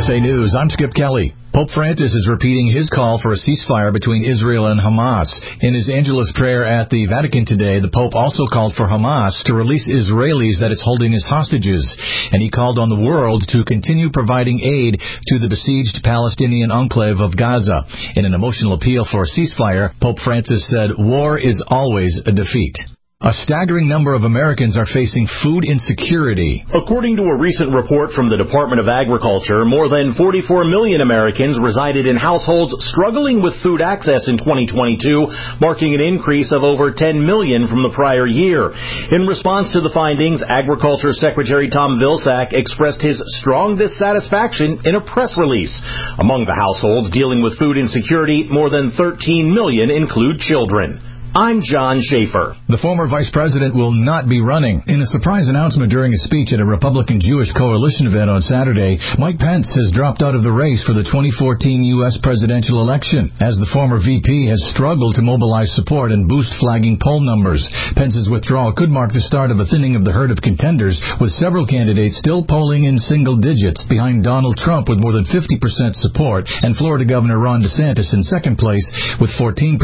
USA News, I'm Skip Kelly. Pope Francis is repeating his call for a ceasefire between Israel and Hamas. In his Angelus prayer at the Vatican today, the Pope also called for Hamas to release Israelis that it's holding as hostages. And he called on the world to continue providing aid to the besieged Palestinian enclave of Gaza. In an emotional appeal for a ceasefire, Pope Francis said, "War is always a defeat." A staggering number of Americans are facing food insecurity. According to a recent report from the Department of Agriculture, more than 44 million Americans resided in households struggling with food access in 2022, marking an increase of over 10 million from the prior year. In response to the findings, Agriculture Secretary Tom Vilsack expressed his strong dissatisfaction in a press release. Among the households dealing with food insecurity, more than 13 million include children. I'm John Schaefer. The former vice president will not be running. In a surprise announcement during a speech at a Republican Jewish coalition event on Saturday, Mike Pence has dropped out of the race for the 2014 U.S. presidential election, as the former VP has struggled to mobilize support and boost flagging poll numbers. Pence's withdrawal could mark the start of a thinning of the herd of contenders, with several candidates still polling in single digits, behind Donald Trump with more than 50% support, and Florida Governor Ron DeSantis in second place with 14%.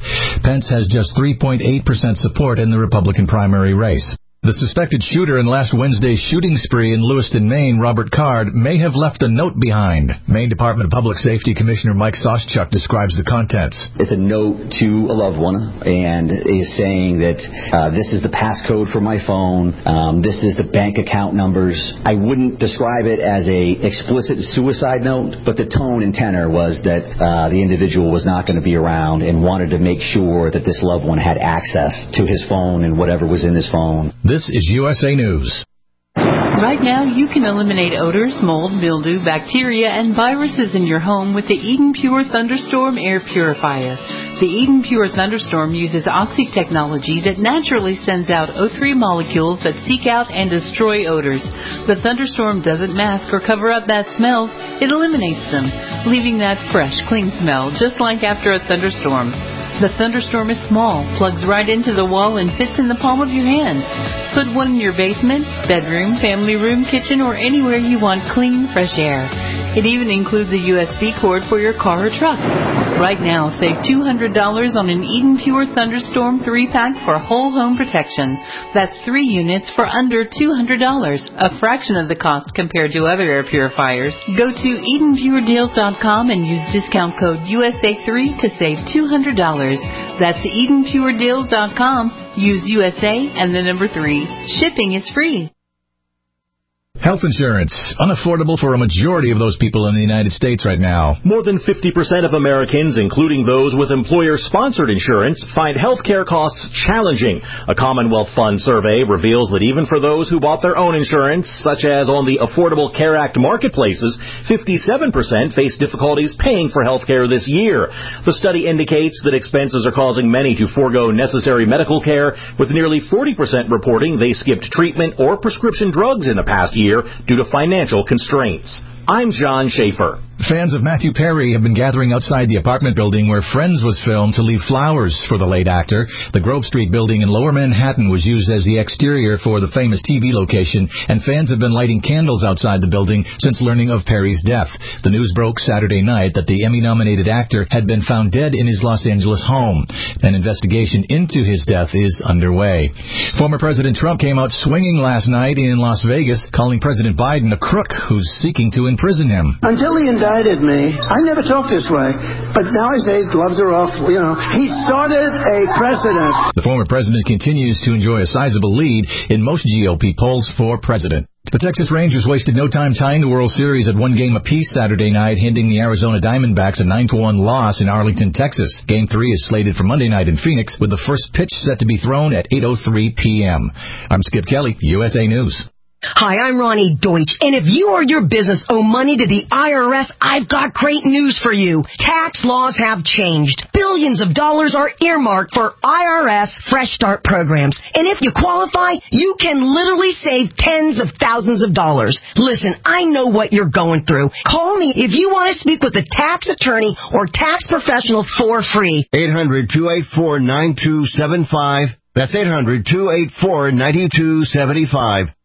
Pence has just 3.8% support in the Republican primary race. The suspected shooter in last Wednesday's shooting spree in Lewiston, Maine, Robert Card, may have left a note behind. Maine Department of Public Safety Commissioner Mike Soschuk describes the contents. It's a note to a loved one, and is saying that this is the passcode for my phone, this is the bank account numbers. I wouldn't describe it as a explicit suicide note, but the tone and tenor was that the individual was not going to be around and wanted to make sure that this loved one had access to his phone and whatever was in his phone. This is USA News. Right now, you can eliminate odors, mold, mildew, bacteria, and viruses in your home with the Eden Pure Thunderstorm Air Purifier. The Eden Pure Thunderstorm uses Oxy technology that naturally sends out O3 molecules that seek out and destroy odors. The Thunderstorm doesn't mask or cover up bad smells, it eliminates them, leaving that fresh, clean smell, just like after a thunderstorm. The Thunderstorm is small, plugs right into the wall, and fits in the palm of your hand. Put one in your basement, bedroom, family room, kitchen, or anywhere you want clean, fresh air. It even includes a USB cord for your car or truck. Right now, save $200 on an Eden Pure Thunderstorm 3-pack for whole home protection. That's 3 units for under $200, a fraction of the cost compared to other air purifiers. Go to EdenPureDeals.com and use discount code USA3 to save $200. That's EdenPureDeals.com. Use USA and the number 3. Shipping is free. Health insurance, unaffordable for a majority of those people in the United States right now. More than 50% of Americans, including those with employer-sponsored insurance, find health care costs challenging. A Commonwealth Fund survey reveals that even for those who bought their own insurance, such as on the Affordable Care Act marketplaces, 57% face difficulties paying for health care this year. The study indicates that expenses are causing many to forego necessary medical care, with nearly 40% reporting they skipped treatment or prescription drugs in the past year due to financial constraints. I'm John Schaefer. Fans of Matthew Perry have been gathering outside the apartment building where Friends was filmed to leave flowers for the late actor. The Grove Street building in Lower Manhattan was used as the exterior for the famous TV location, and fans have been lighting candles outside the building since learning of Perry's death. The news broke Saturday night that the Emmy-nominated actor had been found dead in his Los Angeles home. An investigation into his death is underway. Former President Trump came out swinging last night in Las Vegas, calling President Biden a crook who's seeking to imprison him. Until he indicted me, I never talked this way. But now I say gloves are off. He started a precedent. The former president continues to enjoy a sizable lead in most GOP polls for president. The Texas Rangers wasted no time tying the World Series at 1 game apiece Saturday night, handing the Arizona Diamondbacks a 9-1 loss in Arlington, Texas. Game 3 is slated for Monday night in Phoenix, with the first pitch set to be thrown at 8:03 p.m. I'm Skip Kelly, USA News. Hi, I'm Ronnie Deutsch, and if you or your business owe money to the IRS, I've got great news for you. Tax laws have changed. Billions of dollars are earmarked for IRS Fresh Start programs, and if you qualify, you can literally save tens of thousands of dollars. Listen, I know what you're going through. Call me if you want to speak with a tax attorney or tax professional for free. 800-284-9275. That's 800-284-9275.